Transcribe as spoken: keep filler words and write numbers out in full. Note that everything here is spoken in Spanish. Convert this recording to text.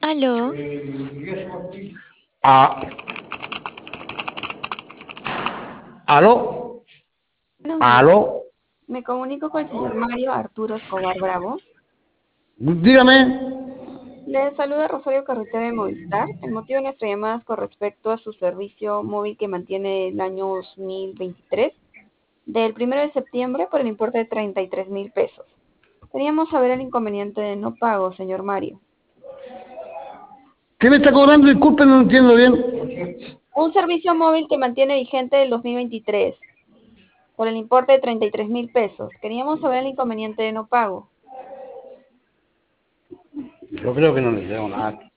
Aló, Ah, ¿aló? Buenos días. ¿Aló? Me comunico con el señor Mario Arturo Escobar Bravo. Dígame. Le saluda Rosario Carretera de Movistar. El motivo de nuestra llamada es con respecto a su servicio móvil que mantiene el año dos mil veintitrés, del primero de septiembre por el importe de treinta y tres mil pesos. Queríamos saber el inconveniente de no pago, señor Mario. ¿Qué me está cobrando? Disculpe, no entiendo bien. Un servicio móvil que mantiene vigente del dos mil veintitrés por el importe de treinta y tres mil pesos. Queríamos saber el inconveniente de no pago. Yo creo que no le debo nada.